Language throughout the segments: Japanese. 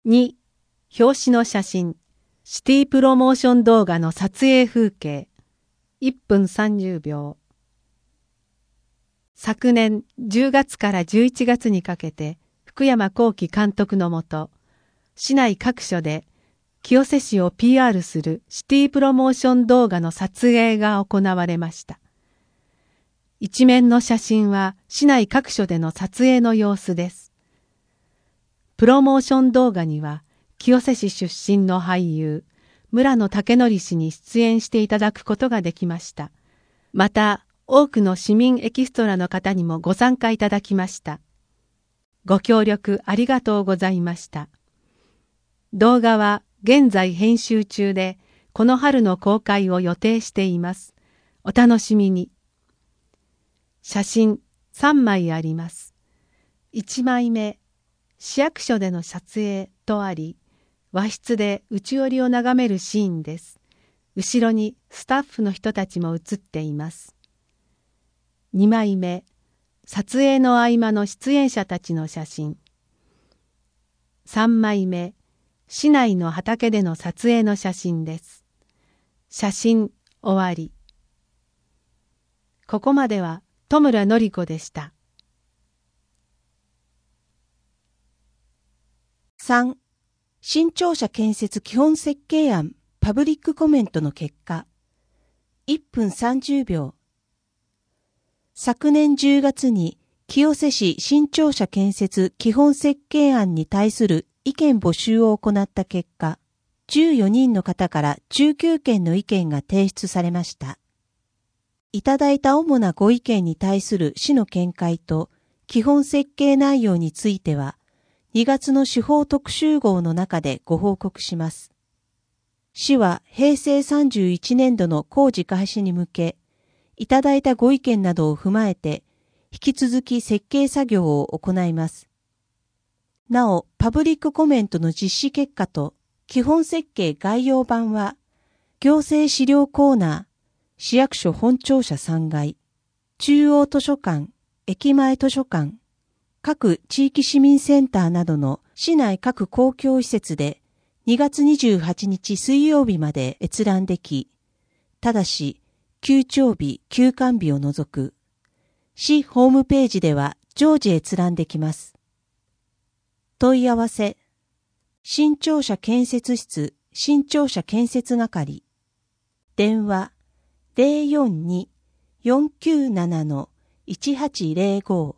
2、表紙の写真、シティプロモーション動画の撮影風景、1分30秒。昨年10月から11月にかけて、福山幸喜監督のもと、市内各所で清瀬市を PR するシティプロモーション動画の撮影が行われました。一面の写真は市内各所での撮影の様子です。プロモーション動画には清瀬市出身の俳優村野武則氏に出演していただくことができました。また多くの市民エキストラの方にもご参加いただきました。ご協力ありがとうございました。動画は現在編集中でこの春の公開を予定しています。お楽しみに。写真3枚あります。1枚目、市役所での撮影とあり、和室で内織を眺めるシーンです。後ろにスタッフの人たちも写っています。2枚目、撮影の合間の出演者たちの写真。3枚目、市内の畑での撮影の写真です。写真終わり。ここまでは戸村典子でした。 3. 新庁舎建設基本設計案パブリックコメントの結果。1分30秒。昨年10月に清瀬市新庁舎建設基本設計案に対する意見募集を行った結果、14人の方から19件の意見が提出されました。いただいた主なご意見に対する市の見解と基本設計内容については、2月の司法特集号の中でご報告します。市は平成31年度の工事開始に向け、いただいたご意見などを踏まえて、引き続き設計作業を行います。なお、パブリックコメントの実施結果と基本設計概要版は、行政資料コーナー、市役所本庁舎3階、中央図書館、駅前図書館、各地域市民センターなどの市内各公共施設で2月28日水曜日まで閲覧でき、ただし、休庁日、休館日を除く、市ホームページでは常時閲覧できます。問い合わせ、新庁舎建設室、新庁舎建設係、電話042-497-1805、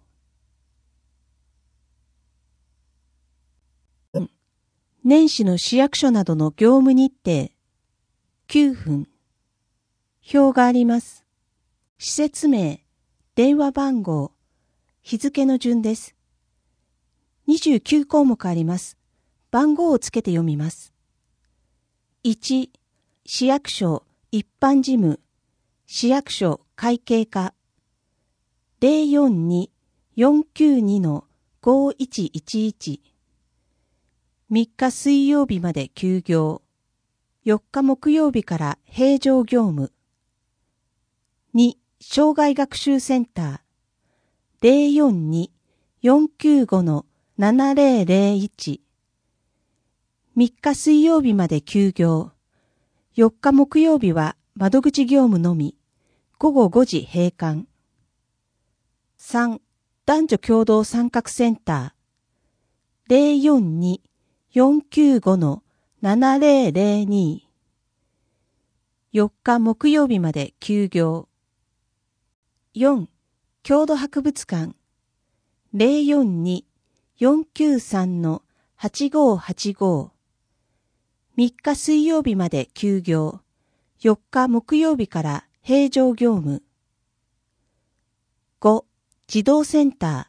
年始の市役所などの業務日程、9分。表があります。施設名、電話番号、日付の順です。29項目あります。番号をつけて読みます。1、市役所一般事務、市役所会計課、042-492-5111、3日水曜日まで休業、4日木曜日から平常業務。2、障害学習センター、042-495-7001。3日水曜日まで休業、4日木曜日は窓口業務のみ、午後5時閉館。3、男女共同参画センター、042-495-7002。4日木曜日まで休業。4、郷土博物館、042-493-8585。3日水曜日まで休業。4日木曜日から平常業務。5、児童センタ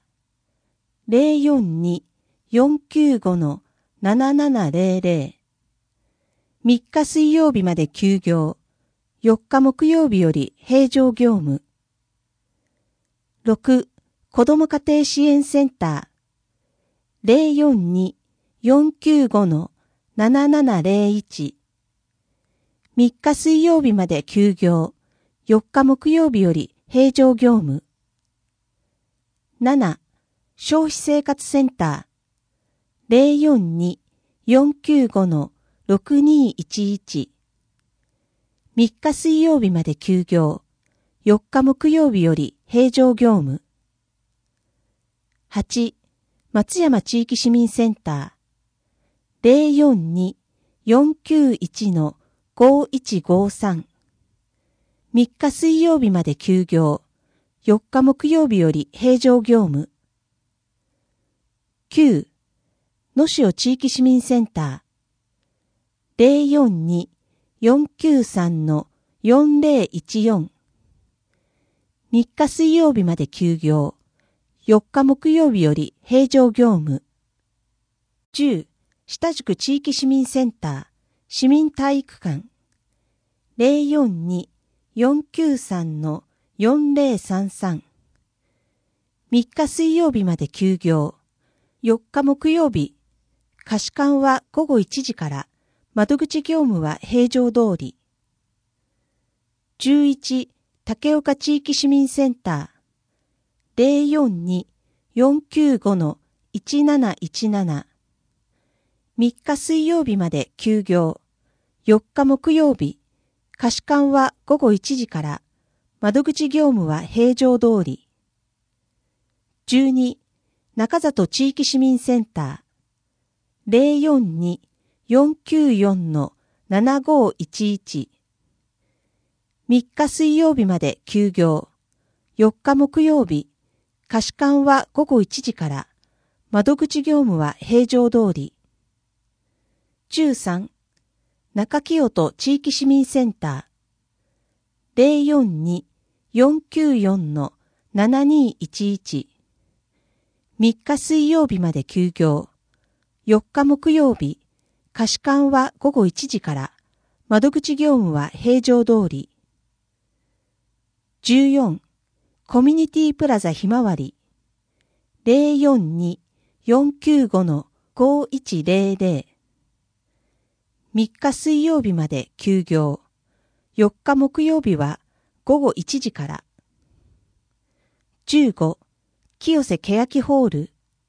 ー、042-495-7700。3日水曜日まで休業。4日木曜日より平常業務。6、子ども家庭支援センター、042-495-7701。3日水曜日まで休業。4日木曜日より平常業務。7、消費生活センター、 495-6211 3日水曜日まで休業、4日木曜日より平常業務。8、松山地域市民センター 042-491-5153 3日水曜日まで休業、4日木曜日より平常業務。9、能代地域市民センター 042-493-4014 3日水曜日まで休業、4日木曜日より平常業務。10、下宿地域市民センター市民体育館 042-493-4033 3日水曜日まで休業、4日木曜日、貸し館は午後1時から窓口業務は平常通り。11、竹岡地域市民センター 042-495-1717 3日水曜日まで休業、4日木曜日、貸し館は午後1時から窓口業務は平常通り。12、中里地域市民センター 042-494-7511 3日水曜日まで休業、4日木曜日、貸し館は午後1時から窓口業務は平常通り。13、中清戸地域市民センター 042-494-7211 3日水曜日まで休業、4日木曜日、貸し館は午後1時から窓口業務は平常通り。14、コミュニティプラザひまわり 042-495-5100 3日水曜日まで休業、4日木曜日は午後1時から。15、清瀬欅ホール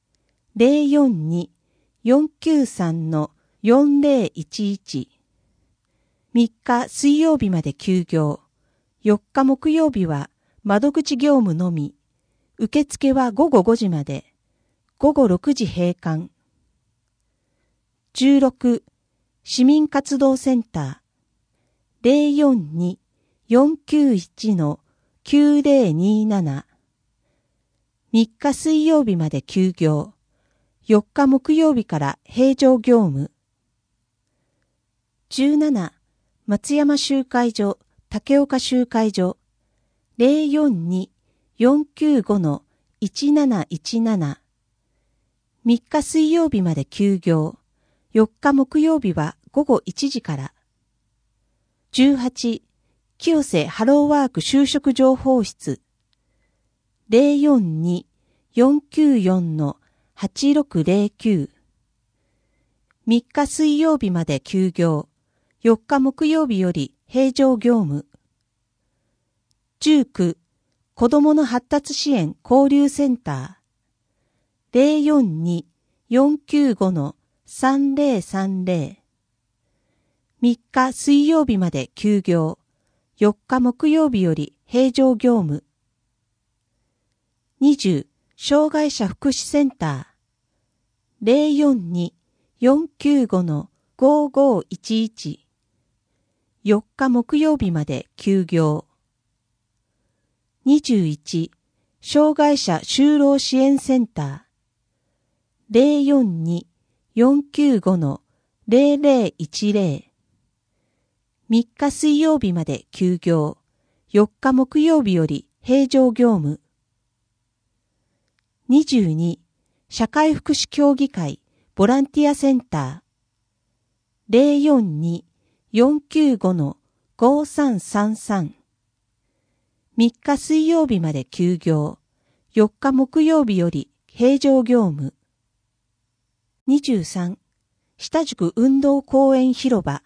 042-493-4011 3日水曜日まで休業、4日木曜日は窓口業務のみ、受付は午後5時まで、午後6時閉館。16、市民活動センター 042-491-9027 3日水曜日まで休業、4日木曜日から平常業務。17、松山集会所竹岡集会所 042-495-1717 3日水曜日まで休業、4日木曜日は午後1時から。18、清瀬ハローワーク就職情報室 042-494-8609 3日水曜日まで休業、4日木曜日より平常業務。19、子どもの発達支援交流センター 042-495-3030 3日水曜日まで休業、4日木曜日より平常業務。20、障害者福祉センター 042-495-5511 4日木曜日まで休業。21、障害者就労支援センター 042-495-0010 3日水曜日まで休業、4日木曜日より平常業務。22、社会福祉協議会ボランティアセンター 042-495-5333 3日水曜日まで休業、4日木曜日より平常業務。23、下宿運動公園広場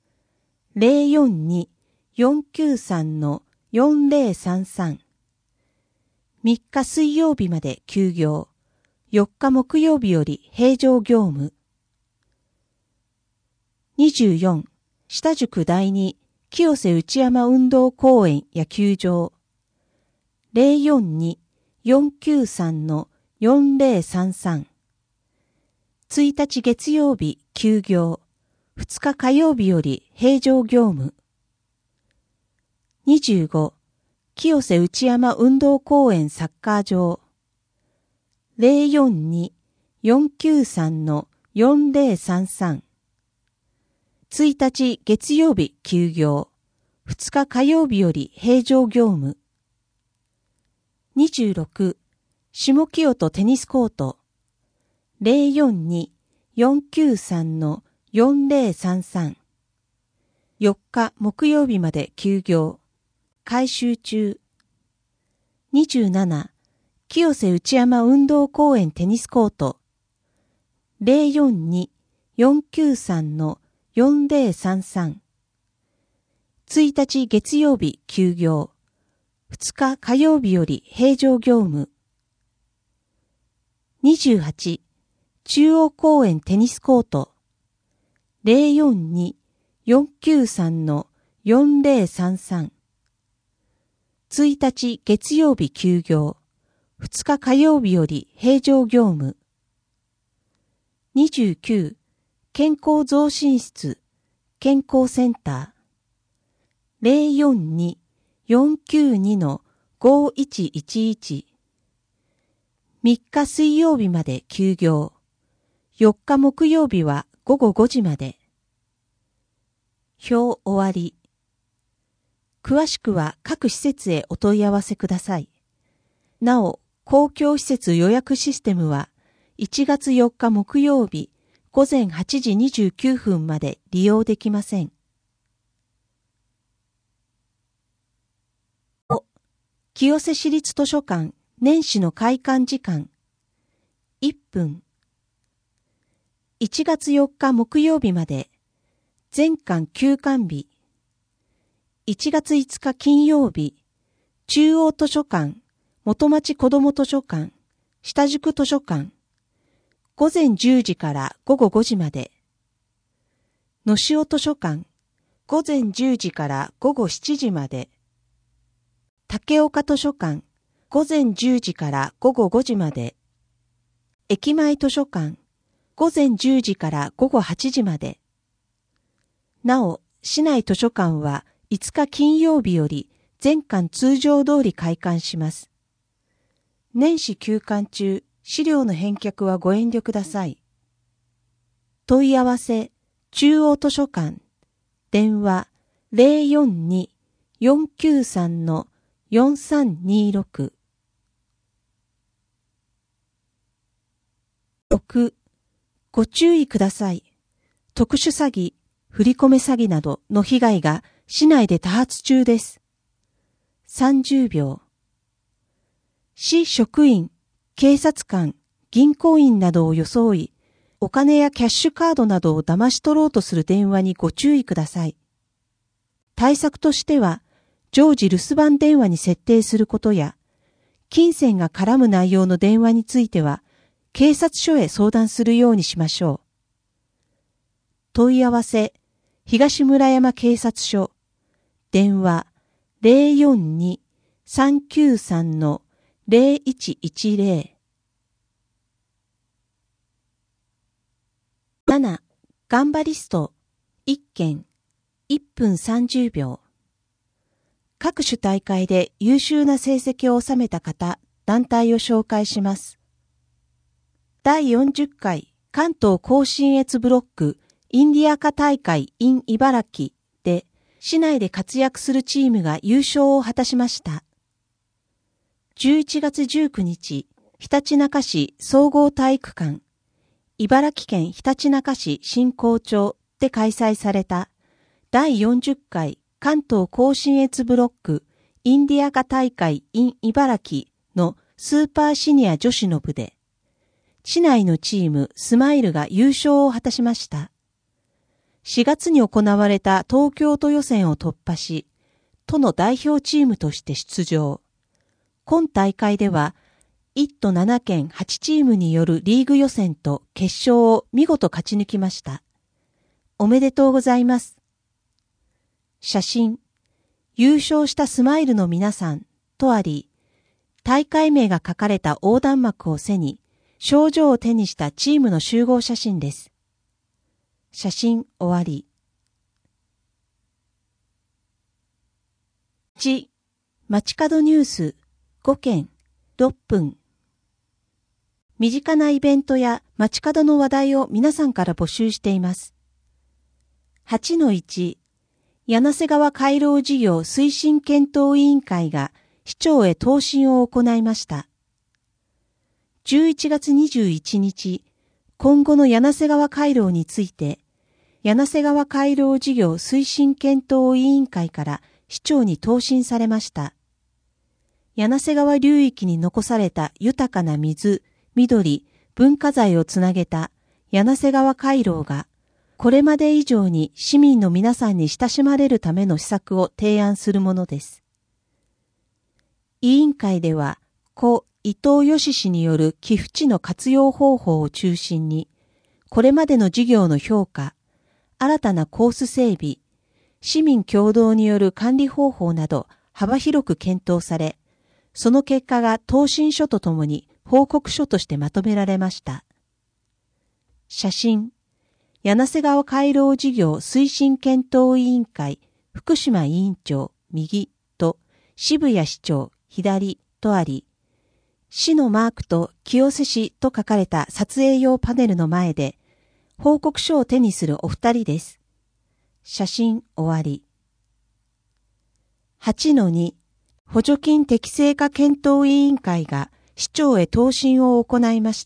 042-493-4033 3日水曜日まで休業、4日木曜日より平常業務。 24、下宿第2、清瀬内山運動公園野球場。042-493-4033。1日月曜日休業。2日火曜日より平常業務。25、清瀬内山運動公園サッカー場。042-493-4033。1日月曜日休業。2日火曜日より平常業務。26、下清戸テニスコート。042-493-4033。4日木曜日まで休業。改修中。27、清瀬内山運動公園テニスコート。042-493-4033。1日月曜日休業。2日火曜日より平常業務。28、中央公園テニスコート。042-493-4033。1日月曜日休業。2日火曜日より平常業務。29、健康増進室、健康センター。042-492-5111。3日水曜日まで休業。4日木曜日は午後5時まで。表終わり。詳しくは各施設へお問い合わせください。なお、公共施設予約システムは1月4日木曜日午前8時29分まで利用できません。清瀬市立図書館年始の開館時間。1分。1月4日木曜日まで。全館休館日。1月5日金曜日。中央図書館、元町子ども図書館、下宿図書館。午前10時から午後5時まで。のしお図書館。午前10時から午後7時まで。竹岡図書館。午前10時から午後5時まで。駅前図書館。午前10時から午後8時まで。なお、市内図書館は5日金曜日より全館通常通り開館します。年始休館中、資料の返却はご遠慮ください。問い合わせ、中央図書館。電話、042-493-4326。6. ご注意ください。特殊詐欺、振り込め詐欺などの被害が市内で多発中です。30秒。市職員、警察官、銀行員などを装い、お金やキャッシュカードなどを騙し取ろうとする電話にご注意ください。対策としては、常時留守番電話に設定することや、金銭が絡む内容の電話については、警察署へ相談するようにしましょう。問い合わせ、東村山警察署。電話、042-393-0110。7. ガンバリスト。1件。1分30秒。各種大会で優秀な成績を収めた方、団体を紹介します。第40回関東甲信越ブロックインディアカ大会 in 茨城で市内で活躍するチームが優勝を果たしました。11月19日、ひたちなか市総合体育館、茨城県ひたちなか市新港町で開催された第40回関東甲信越ブロックインディアカ大会 in 茨城のスーパーシニア女子の部で、市内のチームスマイルが優勝を果たしました。4月に行われた東京都予選を突破し、都の代表チームとして出場。今大会では、1都7県8チームによるリーグ予選と決勝を見事勝ち抜きました。 おめでとうございます。写真、優勝したスマイルの皆さんとあり、大会名が書かれた横断幕を背に、賞状を手にしたチームの集合写真です。写真終わり。1、街角ニュース5件6分。身近なイベントや街角の話題を皆さんから募集しています。8-1、柳瀬川回廊事業推進検討委員会が市長へ答申を行いました。11月21日、今後の柳瀬川回廊について、柳瀬川回廊事業推進検討委員会から市長に答申されました。柳瀬川流域に残された豊かな水、緑、文化財をつなげた柳瀬川回廊が、これまで以上に市民の皆さんに親しまれるための施策を提案するものです。委員会では、故伊藤義氏による寄付地の活用方法を中心に、これまでの事業の評価、新たなコース整備、市民共同による管理方法など幅広く検討され、その結果が答申書とともに報告書としてまとめられました。写真、柳瀬川回廊事業推進検討委員会福島委員長右と渋谷市長左とあり、市のマークと清瀬市と書かれた撮影用パネルの前で、報告書を手にするお二人です。写真終わり。8-2、補助金適正化検討委員会が市長へ答申を行いました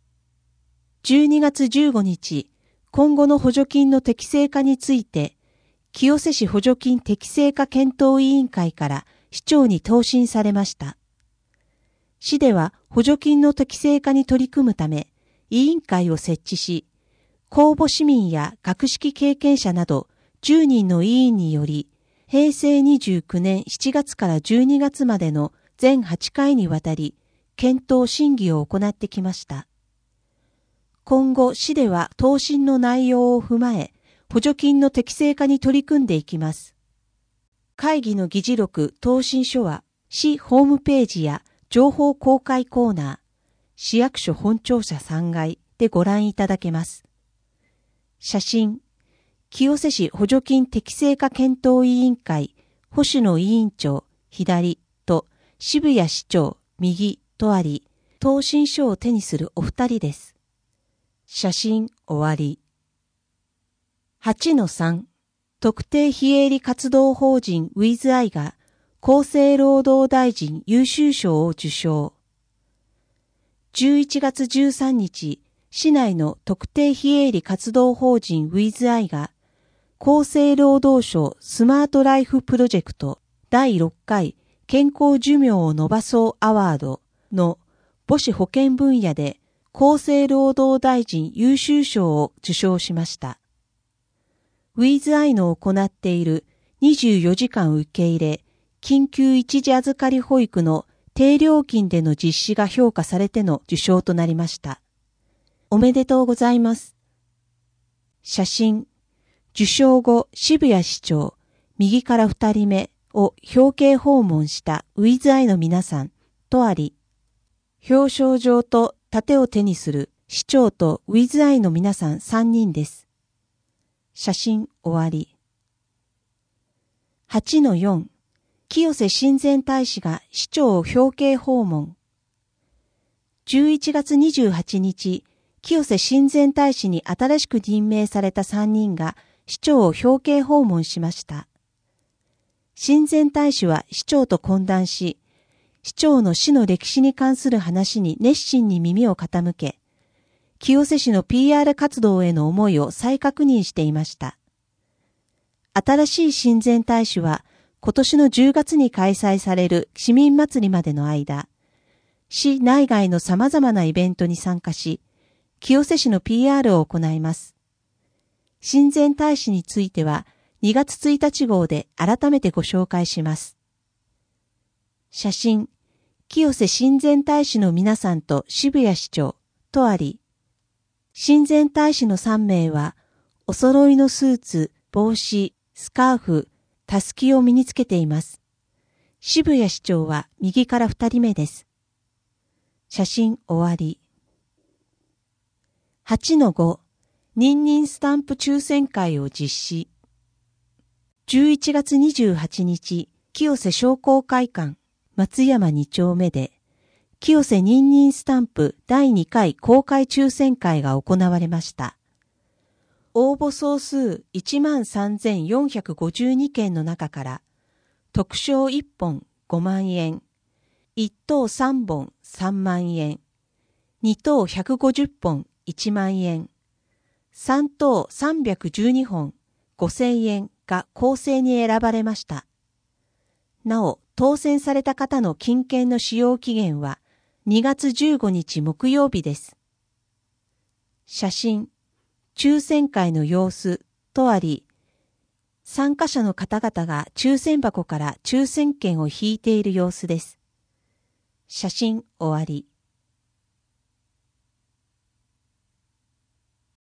。12月15日、今後の補助金の適正化について、清瀬市補助金適正化検討委員会から市長に答申されました。市では補助金の適正化に取り組むため、委員会を設置し、公募市民や学識経験者など10人の委員により、平成29年7月から12月までの全8回にわたり、検討審議を行ってきました。今後、市では答申の内容を踏まえ、補助金の適正化に取り組んでいきます。会議の議事録答申書は、市ホームページや情報公開コーナー、市役所本庁舎3階でご覧いただけます。写真、清瀬市補助金適正化検討委員会、星野委員長、左と渋谷市長、右とあり、答申書を手にするお二人です。写真終わり。8-3、特定非営利活動法人 WithI が厚生労働大臣優秀賞を受賞。11月13日、市内の特定非営利活動法人 WithI が厚生労働省スマートライフプロジェクト第6回健康寿命を伸ばそうアワードの母子保健分野で厚生労働大臣優秀賞を受賞しました。WithI の行っている24時間受け入れ、緊急一時預かり保育の低料金での実施が評価されての受賞となりました。おめでとうございます。写真、受賞後渋谷市長、右から2人目を表敬訪問した WithI の皆さんとあり、表彰状と盾を手にする市長と WithI の皆さん3人です。写真終わり。8-4、清瀬親善大使が市長を表敬訪問。11月28日、清瀬親善大使に新しく任命された3人が市長を表敬訪問しました。親善大使は市長と懇談し、市長の市の歴史に関する話に熱心に耳を傾け、清瀬市の PR 活動への思いを再確認していました。新しい親善大使は今年の10月に開催される市民祭りまでの間、市内外の様々なイベントに参加し、清瀬市の PR を行います。親善大使については2月1日号で改めてご紹介します。写真、清瀬親善大使の皆さんと渋谷市長とあり、親善大使の3名は、 お揃いのスーツ、帽子、スカーフ、たすきを身につけています。渋谷市長は右から2人目です。写真終わり。8-5、ニンニンスタンプ抽選会を実施。11月28日、清瀬商工会館、松山2丁目で、清瀬ニンニンスタンプ第2回公開抽選会が行われました。応募総数 13,452 件の中から、特賞1本5万円、1等3本3万円、2等150本1万円、3等312本5,000円が公正に選ばれました。なお、当選された方の金券の使用期限は2月15日木曜日です。写真、抽選会の様子とあり、参加者の方々が抽選箱から抽選券を引いている様子です。写真終わり。